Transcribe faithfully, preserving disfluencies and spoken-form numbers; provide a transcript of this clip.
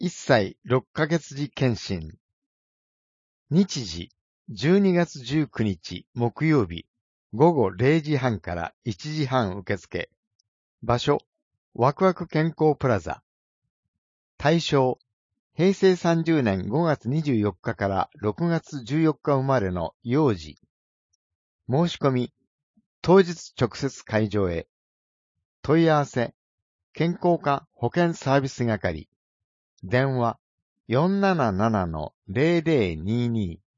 いっさいろっかげつ時検診。日時、じゅうにがつじゅうくにち木曜日、ごごれいじはんからいちじはん受付。場所、ワクワク健康プラザ。対象、へいせいさんじゅうねんごがつにじゅうよっかからろくがつじゅうよっか生まれの幼児。申し込み、当日直接会場へ。問い合わせ、健康課保健サービス係。電話、よんなななのぜろぜろにに